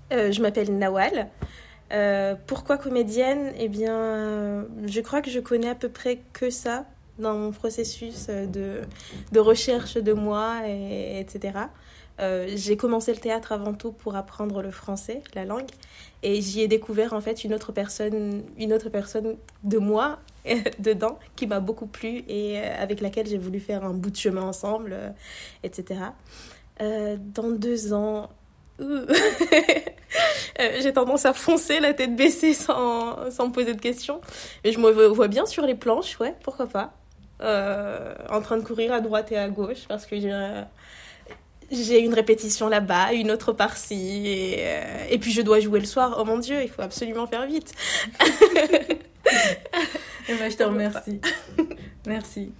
Je m'appelle Nawal. Pourquoi comédienne? Eh bien, je crois que je connais à peu près que ça dans mon processus de recherche de moi, etc. J'ai commencé le théâtre avant tout pour apprendre le français, la langue, et j'y ai découvert en fait une autre personne de moi dedans qui m'a beaucoup plu et avec laquelle j'ai voulu faire un bout de chemin ensemble, etc. Dans 2 ans, j'ai tendance à foncer la tête baissée sans me poser de questions. Mais je me vois bien sur les planches, ouais, pourquoi pas. En train de courir à droite et à gauche parce que j'ai une répétition là-bas, une autre par-ci. Et puis je dois jouer le soir. Oh mon Dieu, il faut absolument faire vite. Et ben, je te remercie. Merci.